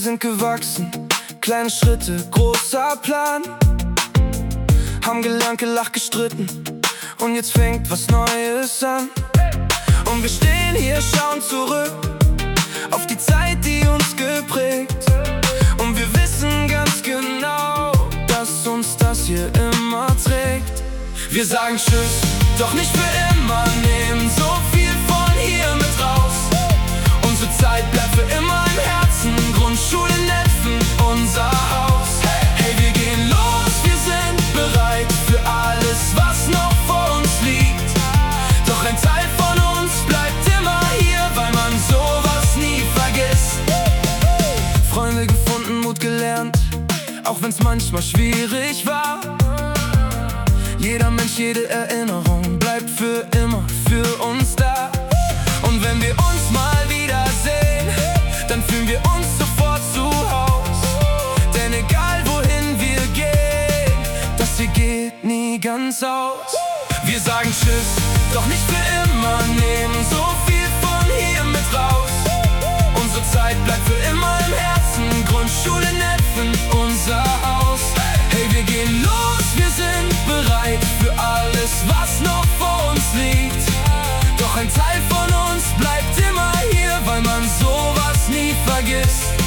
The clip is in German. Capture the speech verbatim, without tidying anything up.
sind gewachsen, kleine Schritte, großer Plan. Haben gelernt, gelacht, gestritten und jetzt fängt was Neues an. Und wir stehen hier, schauen zurück auf die Zeit, die uns geprägt. Und wir wissen ganz genau, dass uns das hier immer trägt. Wir sagen Tschüss, doch nicht für immer, nehmen so viel von hier mit raus. Unsere Zeit bleibt für immer im Herzen, Grundschule, Neffen, unser Haus. Hey, wir gehen los, wir sind bereit für alles, was noch vor uns liegt. Doch ein Teil von uns bleibt immer hier, weil man sowas nie vergisst. Freunde gefunden, Mut gelernt, auch wenn's manchmal schwierig war. Jeder Mensch, jede Erinnerung bleibt für immer für uns da. Und wenn wir uns mal wiedersehen, dann fühlen wir uns sofort zu Haus. Denn egal wohin wir gehen, das hier geht nie ganz aus. Wir sagen Tschüss, doch nicht für immer, nehmen so viel von hier mit raus. Unsere Zeit bleibt für immer im Herzen, Grundschule, Neffen, unser Haus. Hey, wir gehen los, wir sind bereit für alles, was noch vor uns liegt. Doch ein Teil von uns bleibt immer hier, weil man sowas nie vergisst.